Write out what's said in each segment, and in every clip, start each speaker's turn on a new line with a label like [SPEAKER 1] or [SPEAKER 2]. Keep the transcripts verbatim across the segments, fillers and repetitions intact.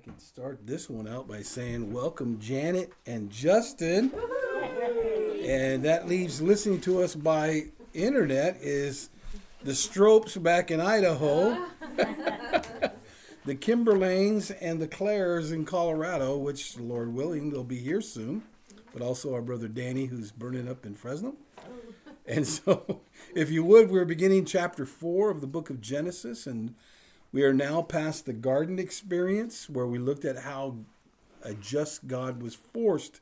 [SPEAKER 1] can start this one out by saying welcome Janet and Justin. And that leaves listening to us by internet is the Stropes back in Idaho, the Kimberlanes and the Claires in Colorado, which, Lord willing, they'll be here soon, but also our brother Danny, who's burning up in Fresno. And so, if you would, we're beginning chapter four of the book of Genesis, and we are now past the garden experience, where we looked at how a just God was forced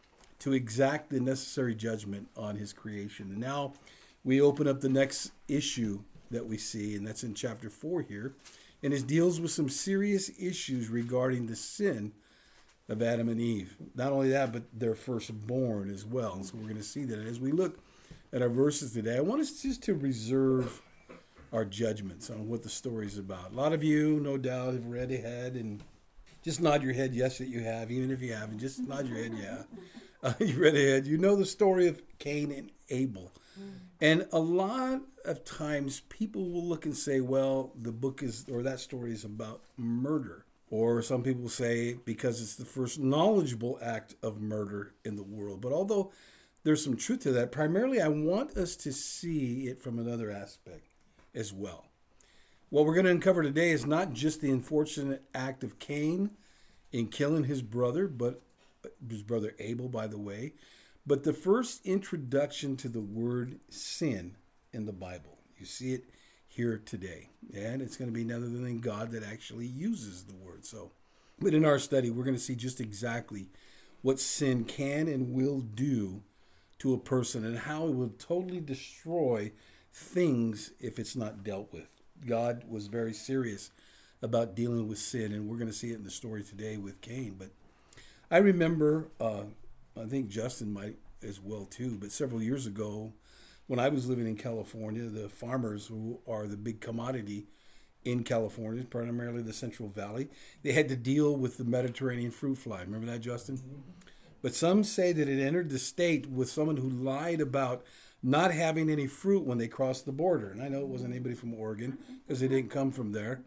[SPEAKER 1] to exact the necessary judgment on his creation. And now we open up the next issue that we see, and that's in chapter four here, and it deals with some serious issues regarding the sin of Adam and Eve. Not only that, but their firstborn as well. And so we're going to see that as we look at our verses today. I want us just to reserve our judgments on what the story is about. A lot of you, no doubt, have read ahead and just nod your head yes that you have. Even if you haven't, just nod your head yeah. Uh, you read ahead. You know the story of Cain and Abel. And a lot of times people will look and say, well, the book is, or that story is about murder. Or some people say because it's the first knowledgeable act of murder in the world. But although there's some truth to that, primarily I want us to see it from another aspect as well. What we're going to uncover today is not just the unfortunate act of Cain in killing his brother, but his brother Abel, by the way, but the first introduction to the word sin in the Bible. You see it here today. And it's going to be none other than God that actually uses the word. So, but in our study, we're going to see just exactly what sin can and will do to a person and how it will totally destroy things if it's not dealt with. God was very serious about dealing with sin, and we're going to see it in the story today with Cain. But I remember, uh, I think Justin might as well too, but several years ago when I was living in California, the farmers who are the big commodity in California, primarily the Central Valley, they had to deal with the Mediterranean fruit fly. Remember that, Justin? But some say that it entered the state with someone who lied about not having any fruit when they crossed the border. And I know it wasn't anybody from Oregon because they didn't come from there.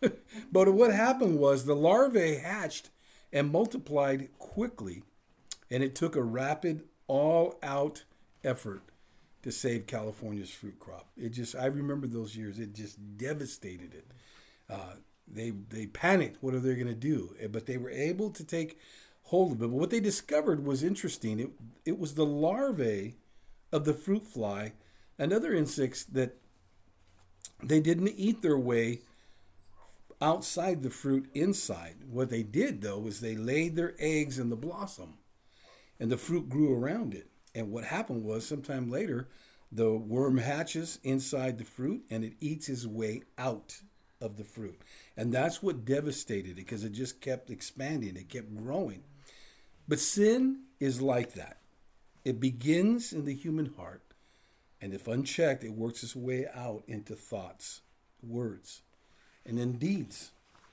[SPEAKER 1] But what happened was the larvae hatched and multiplied quickly, and it took a rapid, all-out effort to save California's fruit crop. It just, I remember those years. It just devastated it. Uh, they they panicked. What are they going to do? But they were able to take hold of it. But what they discovered was interesting. It it was the larvae of the fruit fly and other insects that they didn't eat their way outside the fruit inside. What they did, though, was they laid their eggs in the blossom, and the fruit grew around it. And what happened was, sometime later, the worm hatches inside the fruit, and it eats its way out of the fruit. And that's what devastated it, because it just kept expanding. It kept growing. But sin is like that. It begins in the human heart, and if unchecked, it works its way out into thoughts, words, and then deeds.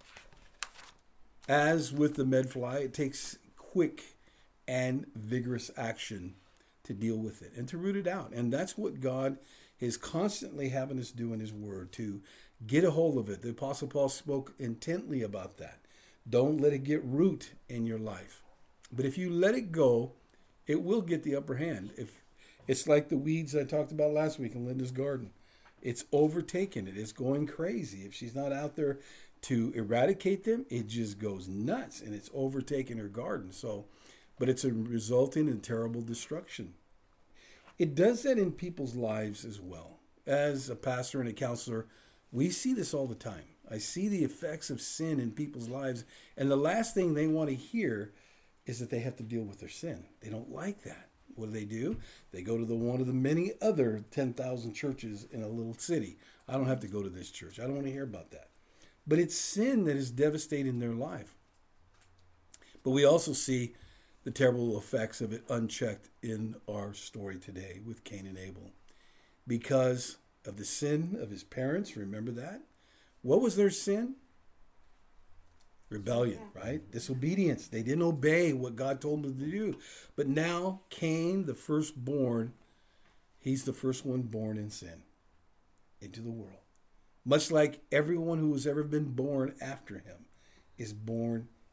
[SPEAKER 1] As with the medfly, it takes quick and vigorous action to deal with it and to root it out. And that's what God is constantly having us do in his word, to get a hold of it. The Apostle Paul spoke intently about that. Don't let it get root in your life. But if you let it go, it will get the upper hand. If it's like the weeds I talked about last week in Linda's garden. It's overtaken it. It's going crazy. If she's not out there to eradicate them, it just goes nuts, and it's overtaken her garden. So, but it's a resulting in terrible destruction. It does that in people's lives as well. As a pastor and a counselor, we see this all the time. I see the effects of sin in people's lives, and the last thing they want to hear is that they have to deal with their sin. They don't like that. What do they do? They go to the one of the many other ten thousand churches in a little city. I don't have to go to this church. I don't want to hear about that. But it's sin that is devastating their life. But we also see the terrible effects of it unchecked in our story today with Cain and Abel. Because of the sin of his parents, remember that? What was their sin? Rebellion, right? Disobedience. They didn't obey what God told them to do. But now Cain, the firstborn, he's the first one born in sin into the world. Much like everyone who has ever been born after him is born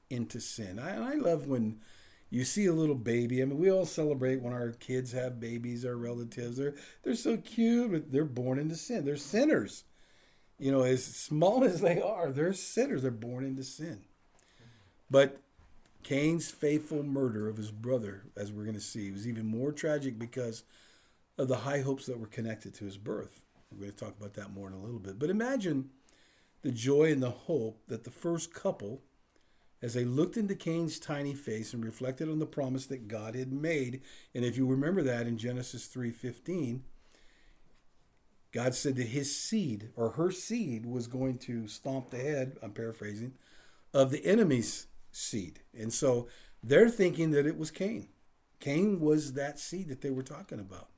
[SPEAKER 1] into sin. I, and I love when you see a little baby. I mean, we all celebrate when our kids have babies, our relatives. They're, they're so cute, but they're born into sin. They're sinners. You know, as small as they are, they're sinners. They're born into sin. But Cain's faithful murder of his brother, as we're going to see, was even more tragic because of the high hopes that were connected to his birth. We're going to talk about that more in a little bit. But imagine the joy and the hope that the first couple, as they looked into Cain's tiny face and reflected on the promise that God had made. And if you remember that in Genesis three fifteen, God said that his seed, or her seed, was going to stomp the head, I'm paraphrasing, of the enemy's seed. And so they're thinking that it was Cain. Cain was that seed that they were talking about.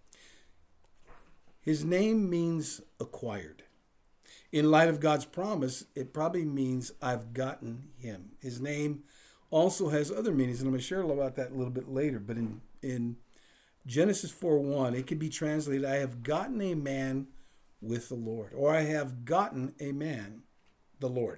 [SPEAKER 1] His name means acquired. In light of God's promise, it probably means I've gotten him. His name also has other meanings, and I'm going to share about that a little bit later. But in, in Genesis four one, it can be translated, I have gotten a man with the Lord, or I have gotten a man, the Lord.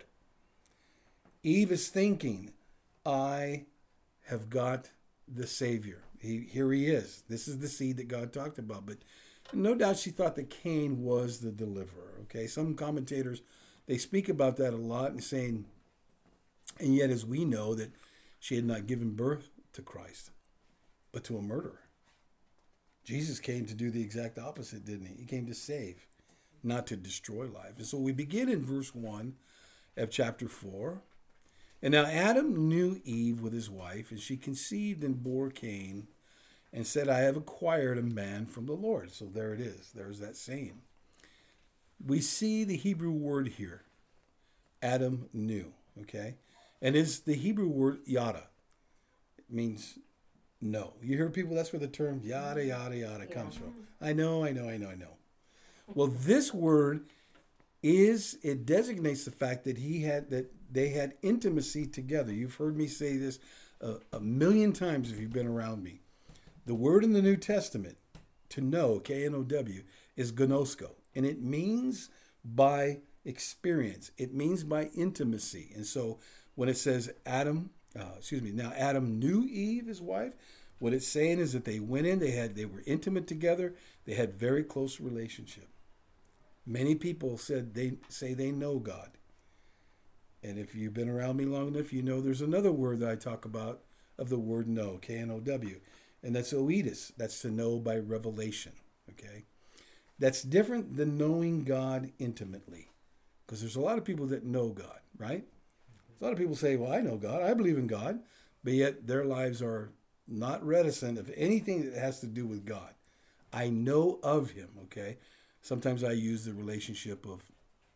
[SPEAKER 1] Eve is thinking, I have got the Savior. He, here he is. This is the seed that God talked about. But no doubt she thought that Cain was the deliverer. Okay, some commentators, they speak about that a lot and saying, and yet as we know that she had not given birth to Christ, but to a murderer. Jesus came to do the exact opposite, didn't he? He came to save, not to destroy life. And so we begin in verse one of chapter four. And now Adam knew Eve with his wife, and she conceived and bore Cain, and said, I have acquired a man from the Lord. So there it is. There's that saying. We see the Hebrew word here. Adam knew, okay? And it's the Hebrew word yada. It means no. You hear people, that's where the term yada, yada, yada comes from. I know, I know, I know, I know. Well, this word is, it designates the fact that he had, that they had intimacy together. You've heard me say this a, a million times if you've been around me. The word in the New Testament, to know, K N O W, is gnosko. And it means by experience. It means by intimacy. And so when it says Adam, uh, excuse me, now Adam knew Eve, his wife, what it's saying is that they went in, they had, they were intimate together, they had very close relationship. Many people said they say they know God. And if you've been around me long enough, you know there's another word that I talk about of the word know, K N O W. And that's oedus. That's to know by revelation, okay? That's different than knowing God intimately. Because there's a lot of people that know God, right? A lot of people say, well, I know God. I believe in God. But yet their lives are not reticent of anything that has to do with God. I know of him, okay? Sometimes I use the relationship of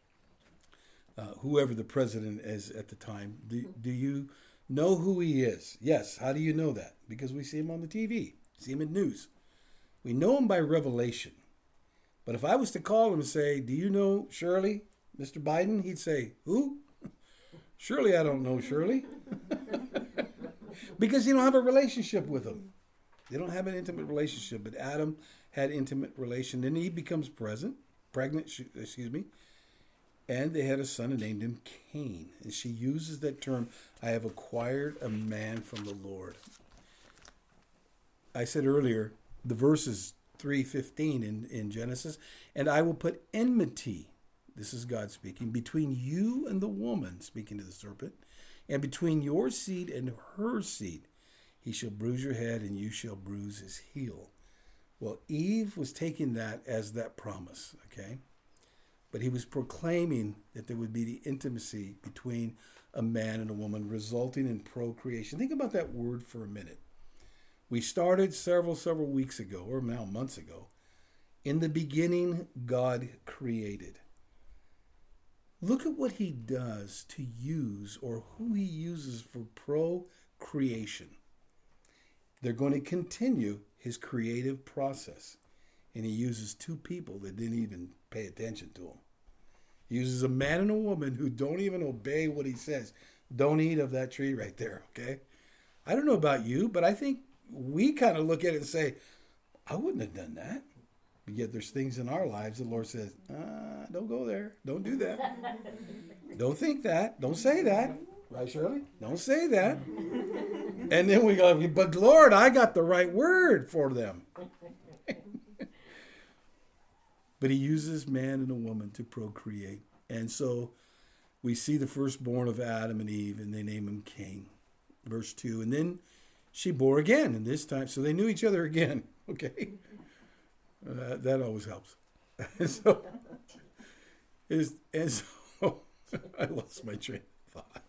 [SPEAKER 1] uh, whoever the president is at the time. Do, do you know who he is? Yes. How do you know that? Because we see him on the T V, see him in news. We know him by revelation. But if I was to call him and say, do you know Shirley, Mister Biden? He'd say, who? Surely I don't know Shirley. Because you don't have a relationship with him. They don't have an intimate relationship. But Adam had intimate relation. Then he becomes present, pregnant, excuse me. And they had a son and named him Cain. And she uses that term, I have acquired a man from the Lord. I said earlier, the verse is three fifteen in, in Genesis, and I will put enmity, this is God speaking, between you and the woman, speaking to the serpent, and between your seed and her seed. He shall bruise your head, and you shall bruise his heel. Well, Eve was taking that as that promise, okay? But he was proclaiming that there would be the intimacy between a man and a woman, resulting in procreation. Think about that word for a minute. We started several, several weeks ago, or now months ago. In the beginning, God created. Look at what he does to use, or who he uses for procreation. They're going to continue his creative process. And he uses two people that didn't even pay attention to him. He uses a man and a woman who don't even obey what he says. Don't eat of that tree right there, okay? I don't know about you, but I think we kind of look at it and say, I wouldn't have done that. But yet there's things in our lives the Lord says, ah, don't go there. Don't do that. Don't think that. Don't say that. Right, Shirley? Don't say that. And then we go, but Lord, I got the right word for them. But he uses man and a woman to procreate. And so we see the firstborn of Adam and Eve, and they name him Cain. Verse two. And then she bore again, and this time, so they knew each other again. Okay? Uh, that always helps. And so, is, and so I lost my train of thought.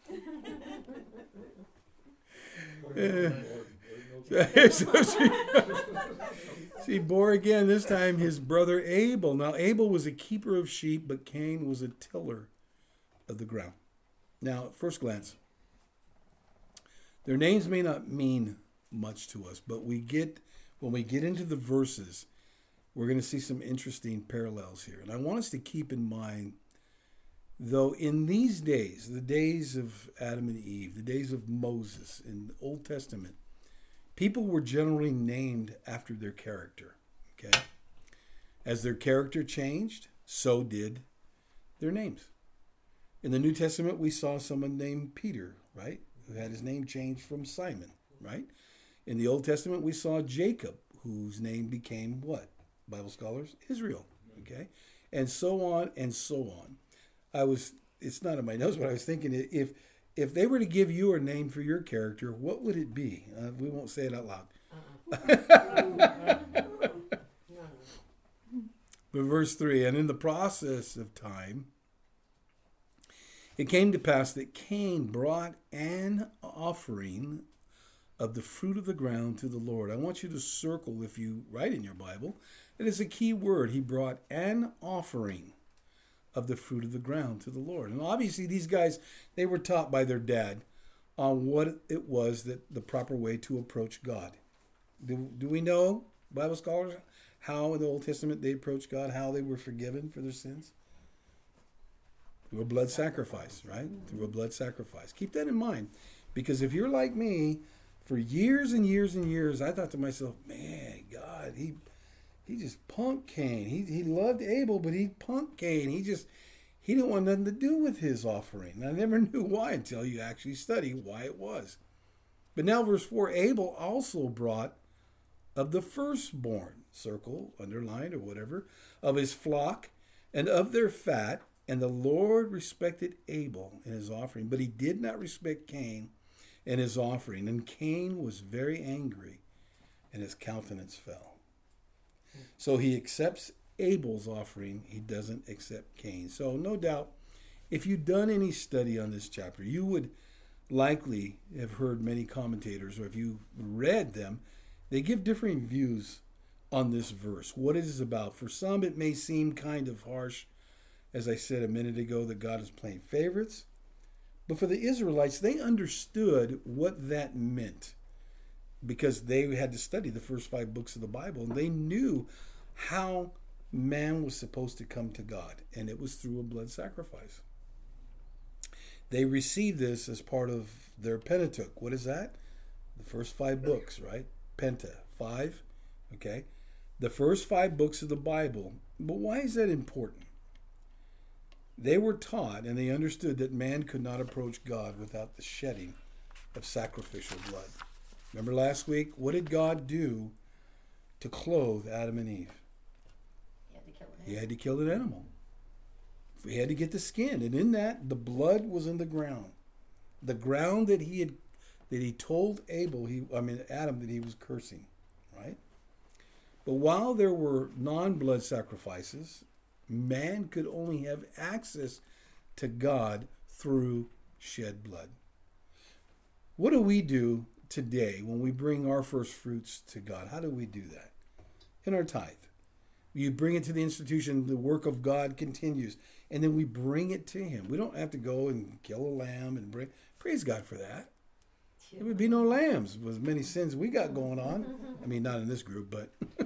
[SPEAKER 1] Uh, so she, she bore again, this time his brother Abel. Now, Abel was a keeper of sheep, but Cain was a tiller of the ground. Now, at first glance, their names may not mean much to us, but we get when we get into the verses, we're going to see some interesting parallels here. And I want us to keep in mind, though, in these days, the days of Adam and Eve, the days of Moses in the Old Testament, people were generally named after their character. Okay? As their character changed, so did their names. In the New Testament, we saw someone named Peter, right? Who had his name changed from Simon, right? In the Old Testament, we saw Jacob, whose name became what? Bible scholars, Israel, okay? And so on and so on. I was, it's not in my notes, but I was thinking if if they were to give you a name for your character, what would it be? Uh, we won't say it out loud. Uh-uh. But verse three, and in the process of time, it came to pass that Cain brought an offering of the fruit of the ground to the Lord. I want you to circle, if you write in your Bible, it is a key word. He brought an offering of the fruit of the ground to the Lord. And obviously these guys, they were taught by their dad on what it was that the proper way to approach God. Do, do we know, Bible scholars, how in the Old Testament they approached God, how they were forgiven for their sins? Through a blood sacrifice, right? Through a blood sacrifice. Keep that in mind. Because if you're like me, for years and years and years, I thought to myself, man, God, he he just punked Cain. He he loved Abel, but he punked Cain. He just, he didn't want nothing to do with his offering. And I never knew why until you actually study why it was. But now verse four, Abel also brought of the firstborn, circle, underline, or whatever, of his flock and of their fat, and the Lord respected Abel in his offering, but he did not respect Cain and his offering. And Cain was very angry, and his countenance fell. So he accepts Abel's offering. He doesn't accept Cain. So no doubt, if you've done any study on this chapter, you would likely have heard many commentators, or if you read them, they give differing views on this verse, what it is about. For some, it may seem kind of harsh, as I said a minute ago, that God is playing favorites. But for the Israelites, they understood what that meant because they had to study the first five books of the Bible. And they knew how man was supposed to come to God, and it was through a blood sacrifice. They received this as part of their Pentateuch. What is that? The first five books, right? Penta, five, okay? The first five books of the Bible. But why is that important? They were taught and they understood that man could not approach God without the shedding of sacrificial blood. Remember last week, what did God do to clothe Adam and Eve?
[SPEAKER 2] He had to kill an
[SPEAKER 1] He had to kill an animal. He had to get the skin. And in that, the blood was in the ground. The ground that he had, that he told Abel, he, I mean Adam, that he was cursing, right? But while there were non-blood sacrifices, man could only have access to God through shed blood. What do we do today when we bring our first fruits to God? How do we do that? In our tithe. You bring it to the institution, the work of God continues, and then we bring it to him. We don't have to go and kill a lamb and bring, praise God for that. There would be no lambs with as many sins we got going on. I mean, not in this group, but...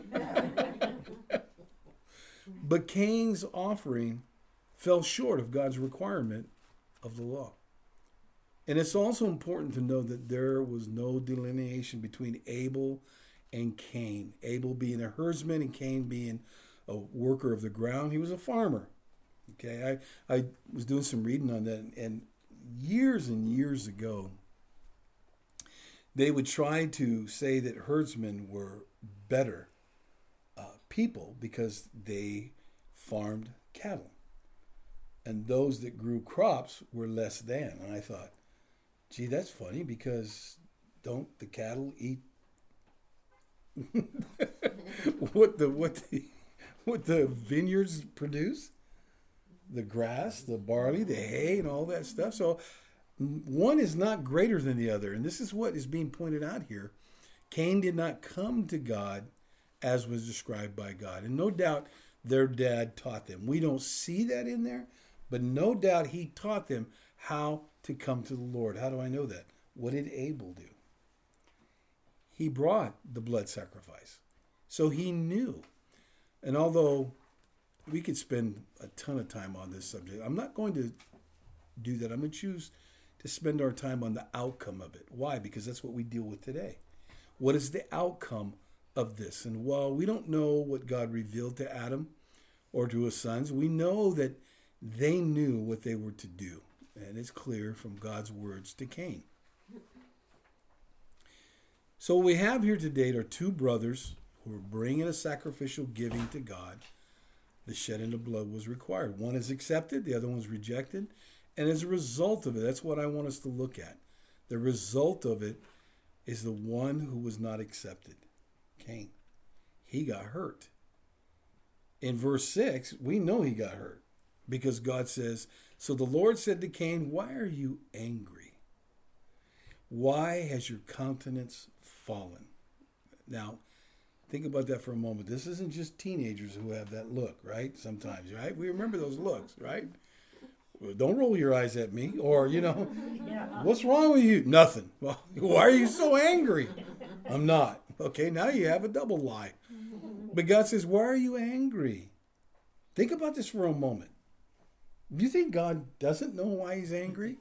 [SPEAKER 1] But Cain's offering fell short of God's requirement of the law. And it's also important to know that there was no delineation between Abel and Cain. Abel being a herdsman and Cain being a worker of the ground. He was a farmer. Okay, I, I was doing some reading on that, and years and years ago, they would try to say that herdsmen were better uh, people because they farmed cattle. And those that grew crops were less than. And I thought, gee, that's funny, because don't the cattle eat what the what the what the vineyards produce? The grass, the barley, the hay, and all that stuff. So one is not greater than the other. And this is what is being pointed out here. Cain did not come to God as was described by God. And no doubt their dad taught them. We don't see that in there, but no doubt he taught them how to come to the Lord. How do I know that? What did Abel do? He brought the blood sacrifice. So he knew. And although we could spend a ton of time on this subject, I'm not going to do that. I'm going to choose to spend our time on the outcome of it. Why? Because that's what we deal with today. What is the outcome of this? And while we don't know what God revealed to Adam or to his sons, we know that they knew what they were to do. And it's clear from God's words to Cain. So what we have here today are two brothers who are bringing a sacrificial giving to God. The shedding of blood was required. One is accepted, the other one's rejected. And as a result of it, that's what I want us to look at. The result of it is the one who was not accepted, Cain. He got hurt. In verse six, we know he got hurt because God says, so the Lord said to Cain, why are you angry? Why has your countenance fallen? Now, think about that for a moment. This isn't just teenagers who have that look, right? Sometimes, right? We remember those looks, right? Well, don't roll your eyes at me. Or, you know, yeah. What's wrong with you? Nothing. Well, why are you so angry? I'm not. Okay, now you have a double lie. But God says, why are you angry? Think about this for a moment. Do you think God doesn't know why he's angry?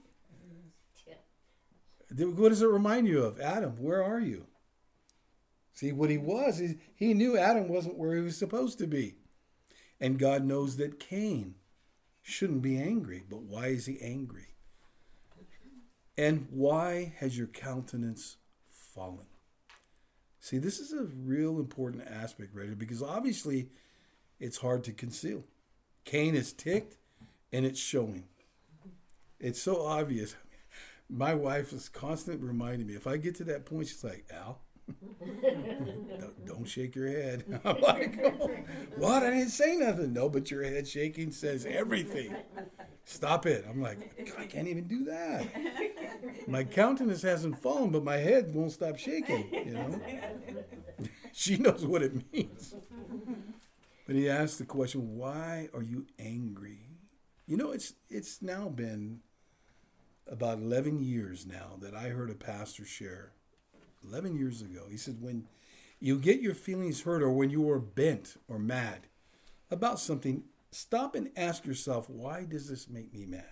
[SPEAKER 1] What does it remind you of? Adam, where are you? See, what he was, is he knew Adam wasn't where he was supposed to be. And God knows that Cain shouldn't be angry. But why is he angry? And why has your countenance fallen? See, this is a real important aspect right here, because obviously it's hard to conceal. Cain is ticked and it's showing. It's so obvious. My wife is constantly reminding me, if I get to that point, she's like, Al, don't, don't shake your head. I'm like, oh, what? I didn't say nothing. No, but your head shaking says everything. Stop it. I'm like, I can't even do that. My countenance hasn't fallen, but my head won't stop shaking, you know. She knows what it means. But he asked the question, why are you angry? You know, it's it's now been about eleven years now that I heard a pastor share. eleven years ago. He said, when you get your feelings hurt or when you are bent or mad about something, stop and ask yourself, why does this make me mad?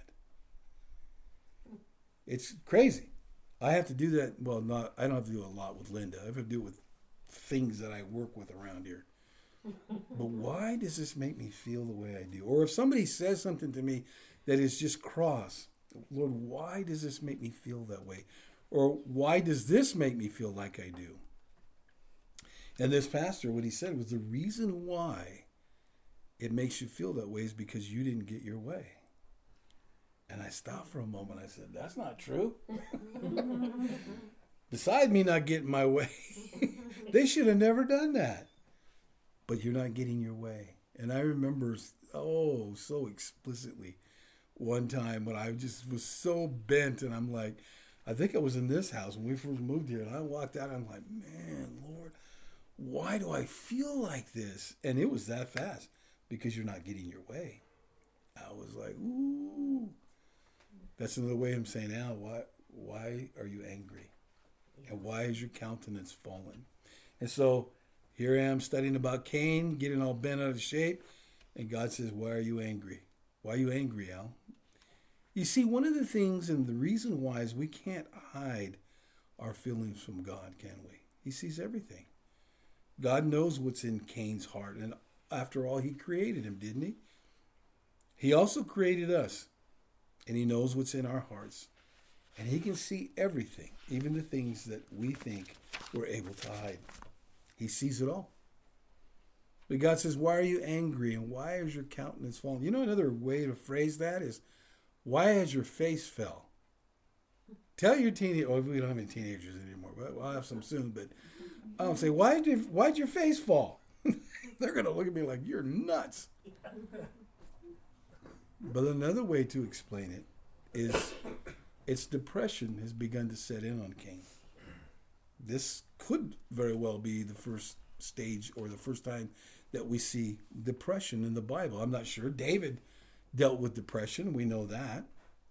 [SPEAKER 1] It's crazy. I have to do that. Well, not, I don't have to do a lot with Linda. I have to do it with things that I work with around here. But why does this make me feel the way I do? Or if somebody says something to me that is just cross, Lord, why does this make me feel that way? Or why does this make me feel like I do? And this pastor, what he said was the reason why it makes you feel that way is because you didn't get your way. And I stopped for a moment. I said, that's not true. Besides me not getting my way, they should have never done that. But you're not getting your way. And I remember, oh, so explicitly one time when I just was so bent and I'm like, I think I was in this house when we first moved here, and I walked out and I'm like, man, Lord, why do I feel like this? And it was that fast because you're not getting your way. I was like, ooh. That's another way I'm saying, Al, why, why are you angry? And why is your countenance fallen? And so here I am studying about Cain, getting all bent out of shape. And God says, why are you angry? Why are you angry, Al? You see, one of the things and the reason why is we can't hide our feelings from God, can we? He sees everything. God knows what's in Cain's heart. And after all, he created him, didn't he? He also created us. And he knows what's in our hearts. And he can see everything, even the things that we think we're able to hide. He sees it all. But God says, why are you angry and why is your countenance fallen? You know, another way to phrase that is, why has your face fell? Tell your teenager, oh, we don't have any teenagers anymore, but we'll have some soon. But I'll say, why did you, why'd your face fall? They're going to look at me like, you're nuts. But another way to explain it is, its depression has begun to set in on Cain. This could very well be the first stage or the first time that we see depression in the Bible. I'm not sure. David dealt with depression. We know that.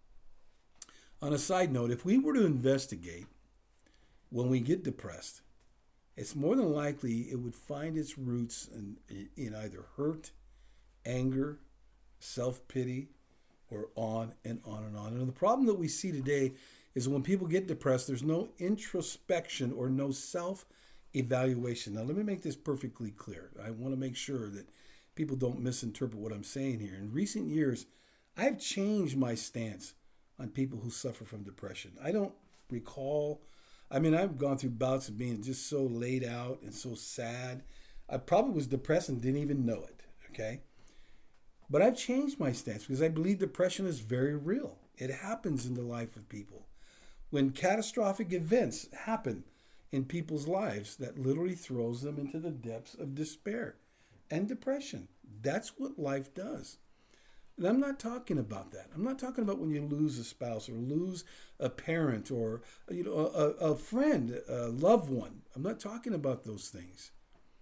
[SPEAKER 1] On a side note, if we were to investigate when we get depressed, it's more than likely it would find its roots in, in either hurt, anger, self-pity, or on and on and on. And the problem that we see today is when people get depressed, there's no introspection or no self-evaluation. Now, let me make this perfectly clear. I want to make sure that people don't misinterpret what I'm saying here. In recent years, I've changed my stance on people who suffer from depression. I don't recall, I mean, I've gone through bouts of being just so laid out and so sad. I probably was depressed and didn't even know it, okay? But I've changed my stance because I believe depression is very real. It happens in the life of people. When catastrophic events happen in people's lives, that literally throws them into the depths of despair and depression. That's what life does. And I'm not talking about that. I'm not talking about when you lose a spouse or lose a parent or, you know, a, a friend, a loved one. I'm not talking about those things.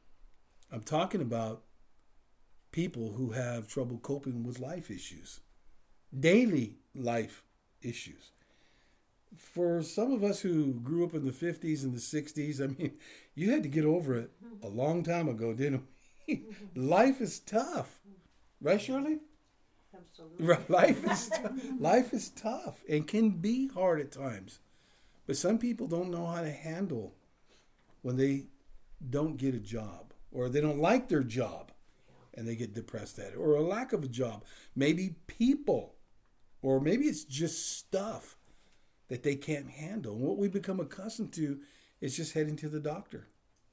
[SPEAKER 1] I'm talking about people who have trouble coping with life issues, daily life issues. For some of us who grew up in the fifties and the sixties, I mean, you had to get over it a long time ago, didn't we? Life is tough. Right, Shirley?
[SPEAKER 3] Absolutely.
[SPEAKER 1] Life is, life is tough and can be hard at times. But some people don't know how to handle when they don't get a job or they don't like their job and they get depressed at it, or a lack of a job. Maybe people, or maybe it's just stuff that they can't handle. And what we become accustomed to is just heading to the doctor.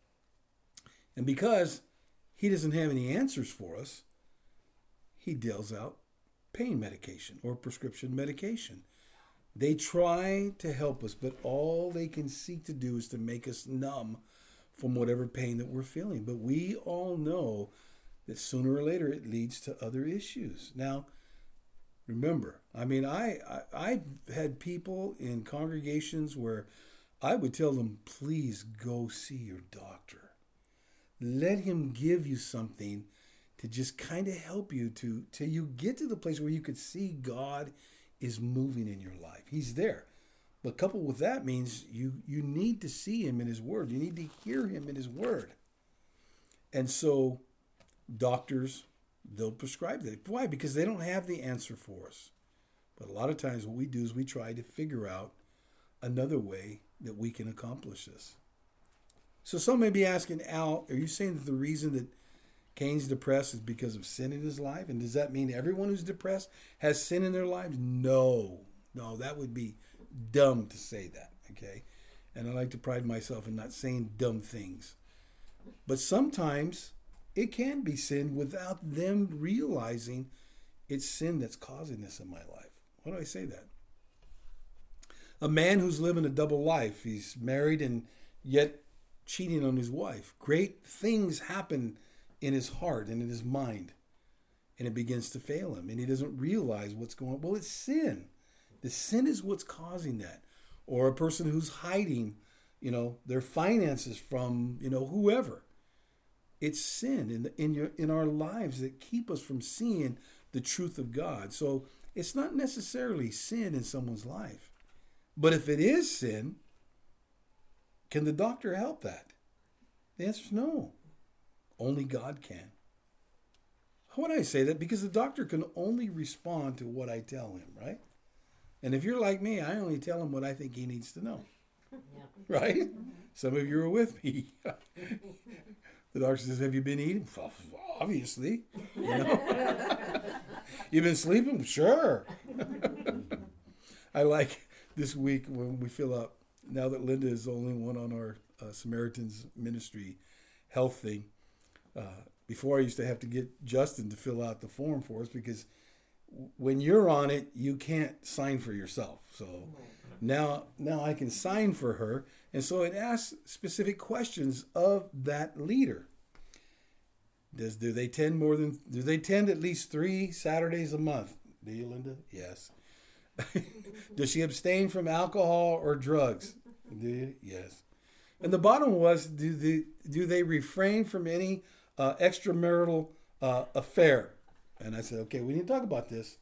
[SPEAKER 1] And because he doesn't have any answers for us, he deals out pain medication or prescription medication. They try to help us, but all they can seek to do is to make us numb from whatever pain that we're feeling. But we all know that sooner or later it leads to other issues. Now, remember, I mean, I, I, I've had people in congregations where I would tell them, please go see your doctor. Let him give you something to just kind of help you to till you get to the place where you could see God is moving in your life. He's there. But coupled with that means you, you need to see him in his word. You need to hear him in his word. And so doctors, they'll prescribe that. Why? Because they don't have the answer for us. But a lot of times what we do is we try to figure out another way that we can accomplish this. So some may be asking, Al, are you saying that the reason that Cain's depressed is because of sin in his life? And does that mean everyone who's depressed has sin in their lives? No. No, that would be dumb to say that, okay? And I like to pride myself in not saying dumb things. But sometimes it can be sin without them realizing it's sin that's causing this in my life. Why do I say that? A man who's living a double life, he's married and yet cheating on his wife. Great things happen in his heart and in his mind, and it begins to fail him, and he doesn't realize what's going on. Well, it's sin. The sin is what's causing that. Or a person who's hiding, you know, their finances from, you know, whoever. It's sin in the, in your in our lives that keep us from seeing the truth of God. So it's not necessarily sin in someone's life. But if it is sin, can the doctor help that? The answer is no. Only God can. How would I say that? Because the doctor can only respond to what I tell him, right? And if you're like me, I only tell him what I think he needs to know.
[SPEAKER 2] Yeah.
[SPEAKER 1] Right? Some of you are with me. The doctor says, have you been eating? Well, obviously. You know? You've been sleeping? Sure. I like this week when we fill up, now that Linda is the only one on our uh, Samaritans ministry health thing. Uh, before I used to have to get Justin to fill out the form for us because when you're on it, you can't sign for yourself. So now, now I can sign for her. And so it asks specific questions of that leader. Does do they tend more than do they tend at least three Saturdays a month? Do you, Linda? Yes. Does she abstain from alcohol or drugs? Do you? Yes. And the bottom was, do they do they refrain from any uh, extramarital uh, affair? And I said, okay, we need to talk about this.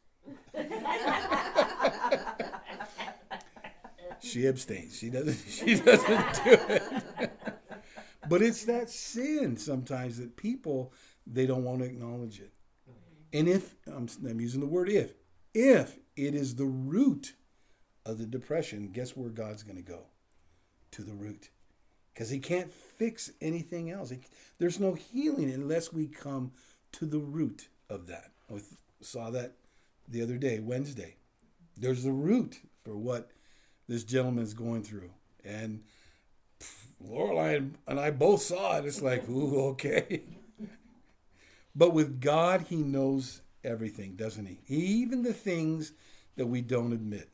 [SPEAKER 1] She abstains. She doesn't. She doesn't do it. But it's that sin sometimes that people, they don't want to acknowledge it. And if, I'm, I'm using the word if, if it is the root of the depression, guess where God's going to go? To the root. Because he can't fix anything else. He, there's no healing unless we come to the root of that. I saw that the other day, Wednesday. There's the root for what this gentleman's going through. And Lorelai and I both saw it. It's like, ooh, okay. But with God, he knows everything, doesn't he? Even the things that we don't admit.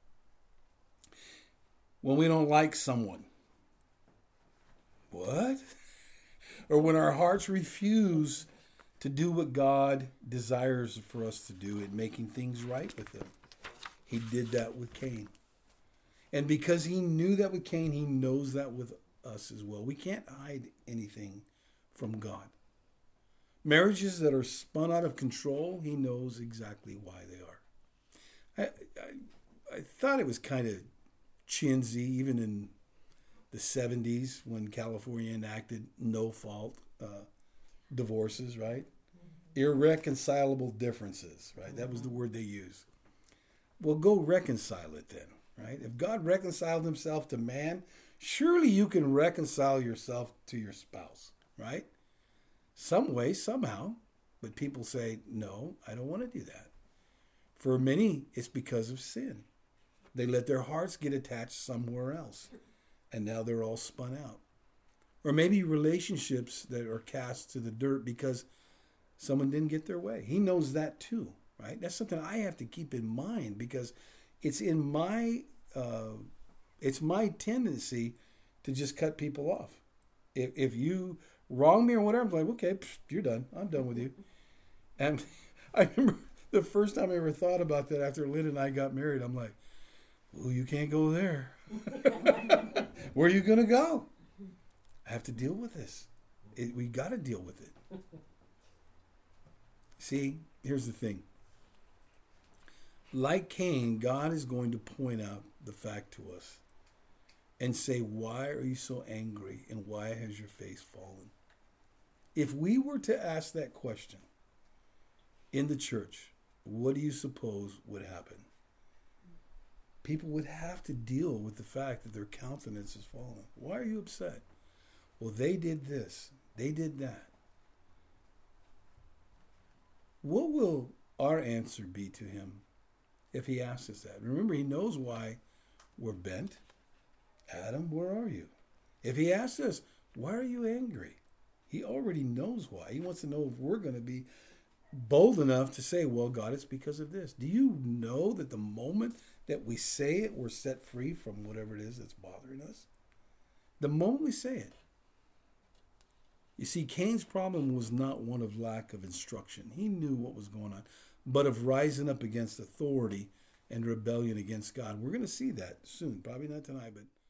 [SPEAKER 1] When we don't like someone. What? Or when our hearts refuse to do what God desires for us to do in making things right with him. He did that with Cain. And because he knew that with Cain, he knows that with us as well. We can't hide anything from God. Marriages that are spun out of control, he knows exactly why they are. I, I, I thought it was kind of chinsy, even in the seventies when California enacted no-fault uh, divorces, right? Mm-hmm. Irreconcilable differences, right? Mm-hmm. That was the word they used. Well, go reconcile it then, right? If God reconciled himself to man, surely you can reconcile yourself to your spouse, right? Some way, somehow. But people say, no, I don't want to do that. For many, it's because of sin. They let their hearts get attached somewhere else. And now they're all spun out. Or maybe relationships that are cast to the dirt because someone didn't get their way. He knows that too, right? That's something I have to keep in mind because it's in my uh, it's my tendency to just cut people off. If if you wrong me or whatever, I'm like, okay, psh, you're done. I'm done with you. And I remember the first time I ever thought about that after Lynn and I got married, I'm like, oh, you can't go there. Where are you going to go? I have to deal with this. It, we got to deal with it. See, here's the thing. Like Cain, God is going to point out the fact to us and say, why are you so angry and why has your face fallen? If we were to ask that question in the church, what do you suppose would happen? People would have to deal with the fact that their countenance has fallen. Why are you upset? Well, they did this. They did that. What will our answer be to him if he asks us that? Remember, he knows why we're bent. Adam, where are you? If he asks us, why are you angry? He already knows why. He wants to know if we're going to be bold enough to say, well, God, it's because of this. Do you know that the moment that we say it, we're set free from whatever it is that's bothering us? The moment we say it. You see, Cain's problem was not one of lack of instruction. He knew what was going on, but of rising up against authority and rebellion against God. We're going to see that soon. Probably not tonight, but